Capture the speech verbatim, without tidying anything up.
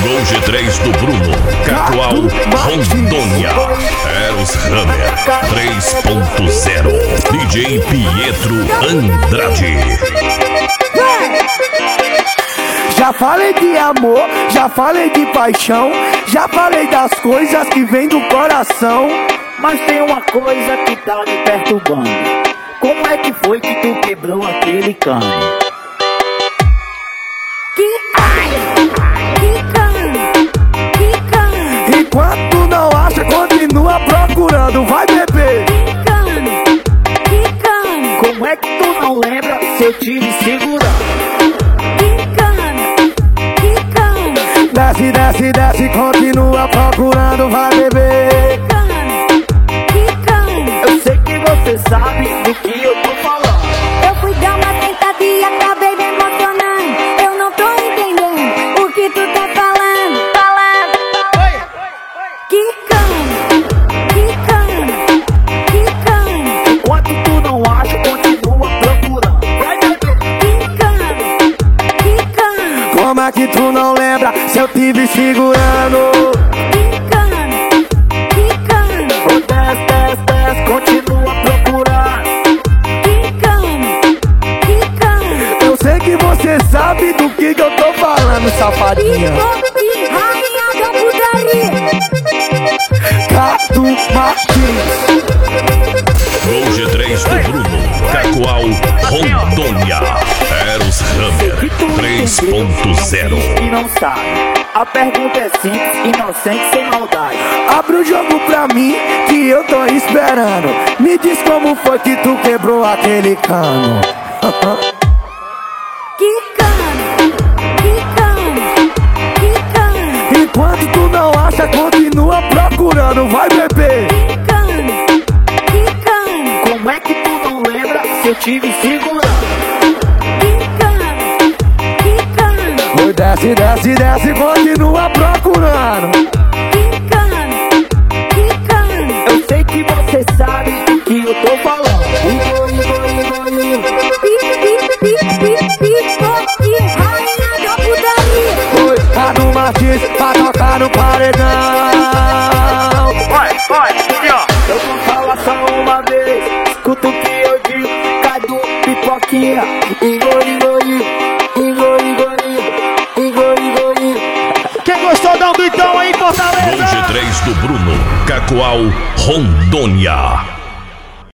Gol G três do Bruno, Cacoal, Rondônia, Eros Hammer três ponto zero, D J Pietro Andrade. Já falei de amor, já falei de paixão, já falei das coisas que vêm do coração. Mas tem uma coisa que tá me perturbando. Como é que foi que tu quebrou aquele cano? Que ai, que cano, que cano. Enquanto tu não acha, continua procurando, vai beber. Que cano, que cano. Como é que tu não lembra se eu tive segurando? Desce, desce, desce, continua procurando, vai beber. Que cano, eu sei que você sabe do que eu tô falando. Eu fui dar uma tentada e acabei me emocionando. Eu não tô entendendo o que tu tá falando. Falando. Oi. Que cano, que cano, que cano. Enquanto tu não acha, continua procurando. Vai beber. Que cano, que cano. Como é que tu não lembra se eu tive segurando? Que cano, que cano. Oh, desce, desce, desce, continua procurando. Que cano, que cano. Eu sei que você sabe do que que eu tô falando, safadinha. E rainha da putaria. Catu Martins. Gol G três do Bruno, Cacoal, Rondônia, Eros Hammer três ponto zero. E não sabe. A pergunta é simples, inocente, sem maldade. Abre o jogo pra mim que eu tô esperando. Me diz como foi que tu quebrou aquele cano. Que cano, que cano, que cano. Enquanto tu não acha, continua procurando, vai beber. Que cano, que cano. Como é que tu não lembra se eu tive segurando? Que cano, que cano. Oi, desce, desce, desce, continua procurando. Que cano, que cano. Eu sei que você sabe do que eu tô falando. Igor, Igor, Igor, Igor. Pi, pi, pi, pi, pi, pi, rainha da putaria. Oi, Cadu Martins, pra tocar no paredão. Vai, vai, aqui ó. Eu vou falar só uma vez. Escuta o que eu digo. Cadu, pipoquinha. Igor, Igor, Igor, Igor, Igor, Igor, Igor, Igor. Quem gostou, dá um gritão aí, Fortaleza. Gol G três do Bruno, Cacoal, Rondônia.